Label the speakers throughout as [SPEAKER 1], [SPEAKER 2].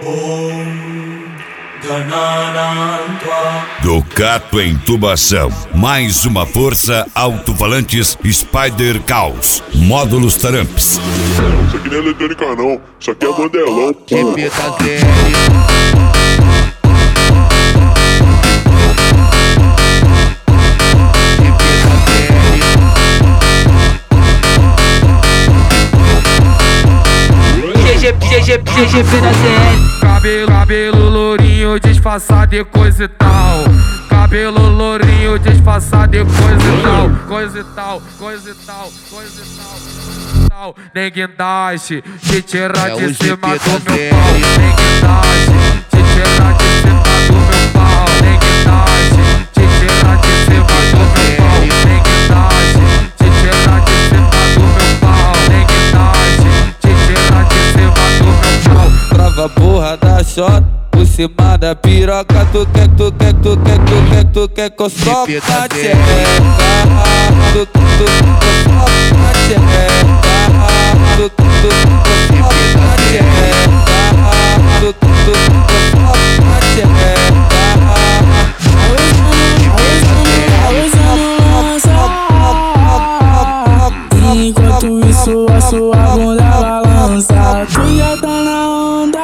[SPEAKER 1] Ducato em Tubação. Mais uma força alto-falantes Spider Caos. Módulos Taramps.
[SPEAKER 2] Isso aqui não é eletrônica não, isso aqui é bandelão.
[SPEAKER 3] Repita
[SPEAKER 4] GGP da CL.
[SPEAKER 5] Cabelo lourinho disfarçado de coisa e tal. Cabelo lourinho disfarçado de coisa e tal. Coisa e tal, coisa e tal, coisa e tal. Nem guindaste, te tirar de cima do meu pau. Nem guindaste, te tirar de cima do meu pau. Nem guindaste, te tirar de cima do meu pau. Nem guindaste, te tirar de cima do meu pau. Nem guindaste, te tirar de cima do meu pau.
[SPEAKER 3] Prova porra da shot por cima da piroca. Tu quer que eu soque na tcheca. Tu soque na tcheca. Tu soque na tcheca. Tu soque na tcheca.
[SPEAKER 4] Enquanto isso a sua bunda balança, tu já tá na onda.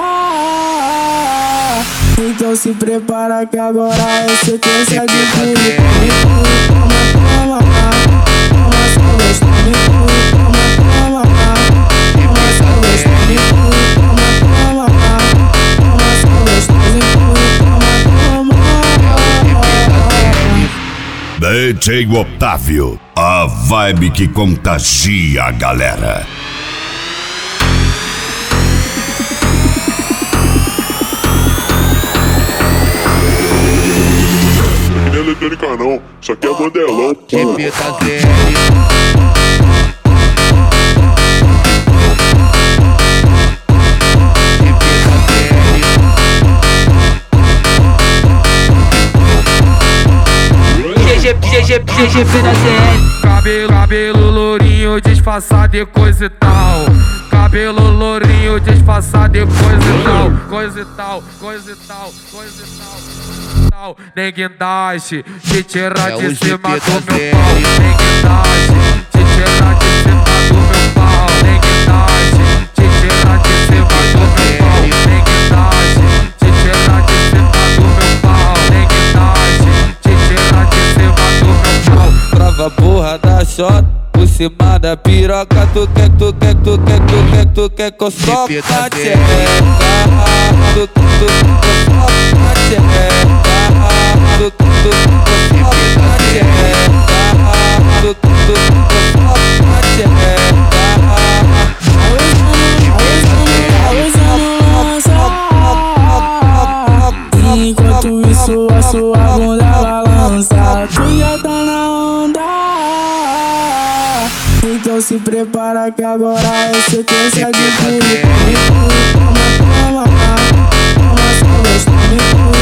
[SPEAKER 4] Então se prepara que agora é sequência de pulo. Toma, só gosta, me toma, só gosta, me toma, só gosta, me
[SPEAKER 1] DJ Otávio. A vibe que contagia a galera.
[SPEAKER 2] Não é eletrônica não, isso aqui é bandelão.
[SPEAKER 3] Repita
[SPEAKER 4] GGP da CL.
[SPEAKER 5] Cabelo lourinho disfarçado de coisa e tal. Cabelo lourinho disfarçado de coisa e tal. Coisa e tal, coisa e tal, coisa e tal. Nem guindaste, te tirar de cima do meu pau. Nem guindaste, te tirar de cima do meu pau. Nem guindaste, te tirar de cima do meu pau. Nem guindaste, te tirar de cima do meu pau. Nem guindaste, te tirar de cima do meu pau.
[SPEAKER 3] prova porra da shot por cima da piroca. Tu quer que eu soque na tcheca. Tu soque na tcheca. Tu soque na tcheca. Tu soque na tcheca.
[SPEAKER 4] Enquanto isso a sua bunda balança, tu já tá na onda. Então se prepara que agora é sequência de pulo. Toma, só gosta, me